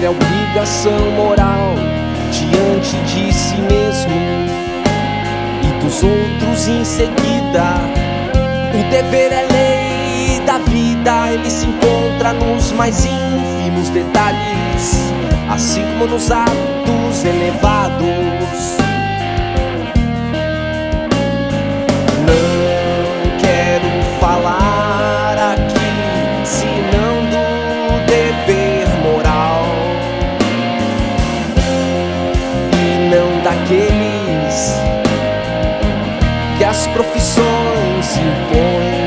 a obrigação moral diante de si mesmo e dos outros em seguida. O dever é lei da vida, ele se encontra nos mais ínfimos detalhes, assim como nos atos elevados. Não quero falar aqui senão do dever moral e não daqueles que as profissões impõem.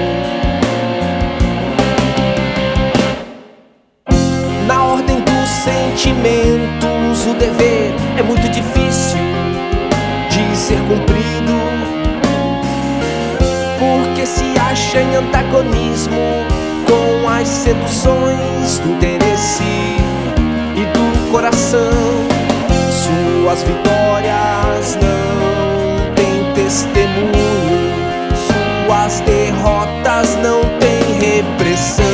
Na ordem dos sentimentos, o dever é muito difícil de ser cumprido, porque se acha em antagonismo com as seduções do interesse e do coração. Suas vitórias não têm testemunho, suas derrotas não têm repressão.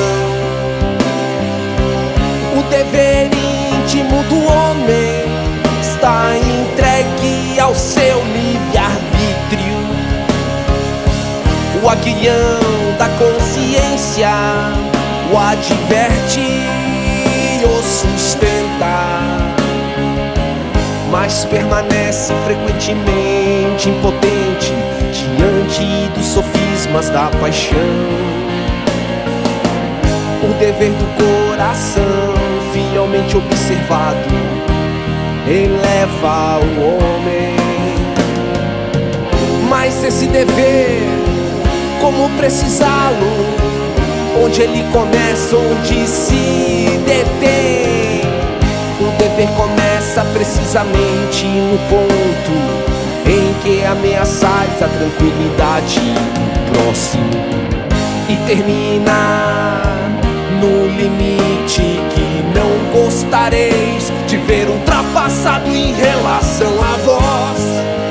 O dever íntimo do homem está entregue ao seu livre-arbítrio. O aguilhão da consciência o adverte e o sustenta, mas permanece frequentemente impotente diante dos sofismas da paixão. O dever do coração, fielmente observado, eleva o homem. Mas esse dever, como precisá-lo? Onde ele começa, onde se detém? O dever começa precisamente no ponto em que ameaçais a tranquilidade do próximo e termina no limite que não gostareis de ver ultrapassado em relação a vós.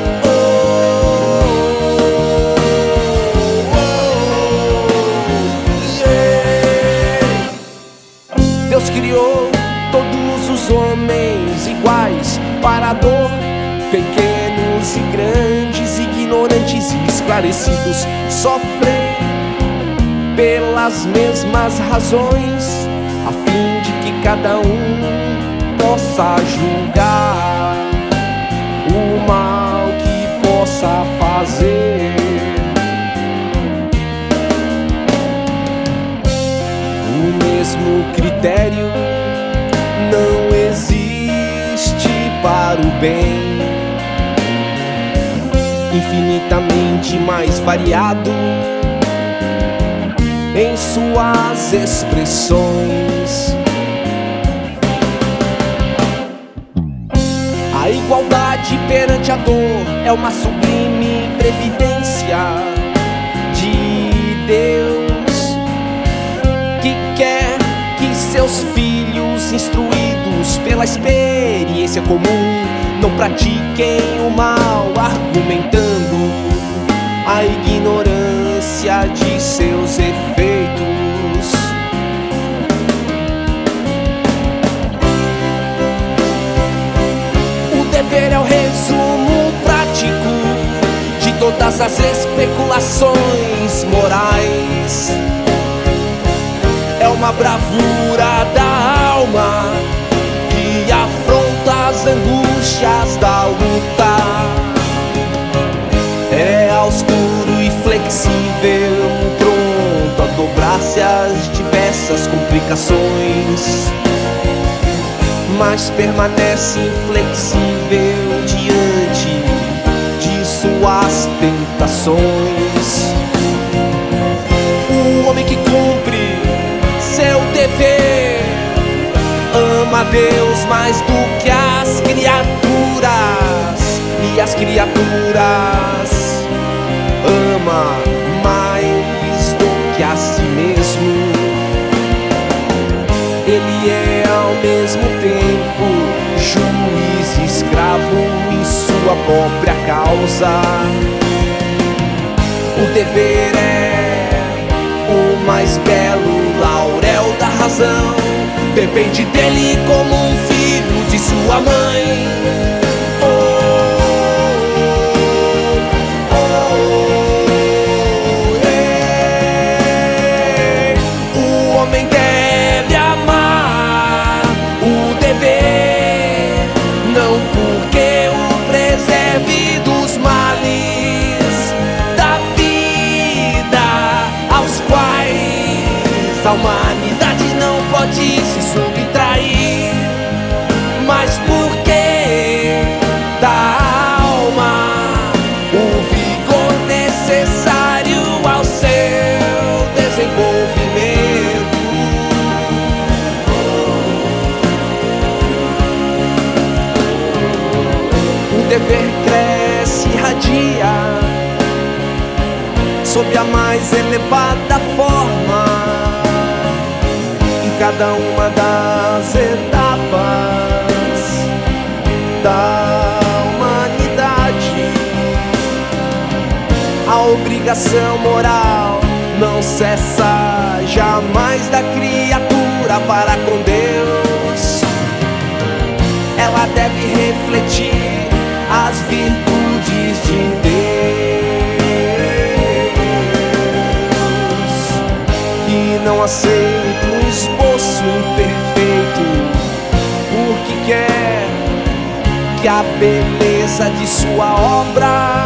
Deus criou todos os homens iguais para a dor, pequenos e grandes, ignorantes e esclarecidos, sofrem pelas mesmas razões, a fim de que cada um possa julgar o mal que possa fazer. O mesmo critério não existe para o bem, infinitamente mais variado em suas expressões. A igualdade perante a dor é uma sublime previdência de Deus, que quer que seus filhos, instruídos pela experiência comum, não pratiquem o mal, argumentando a ignorância de seus efeitos. O dever é o resumo prático de todas as especulações morais. É uma bravura da alma que afronta as angústias da luta. É austero e flexível, pronto a dobrar-se às diversas complicações, mas permanece inflexível diante de suas tentações. O homem que cumpre seu dever ama a Deus mais do que as criaturas, e as criaturas ama mais do que a si mesmo. Ele é ao mesmo tempo juiz e escravo em sua própria causa. O dever é o mais belo laurel da razão, depende dele como um filho de sua mãe. O homem deve amar o dever, não porque o preserve dos males da vida aos quais a humanidade não pode se subtrair, mas porque da alma o vigor necessário ao seu desenvolvimento. O dever cresce e irradia sob a mais elevada forma em cada uma das etapas da humanidade. A obrigação moral não cessa jamais da criatura para com Deus. Ela deve refletir as virtudes de Deus, que não aceita um esboço imperfeito, porque quer que a beleza de sua obra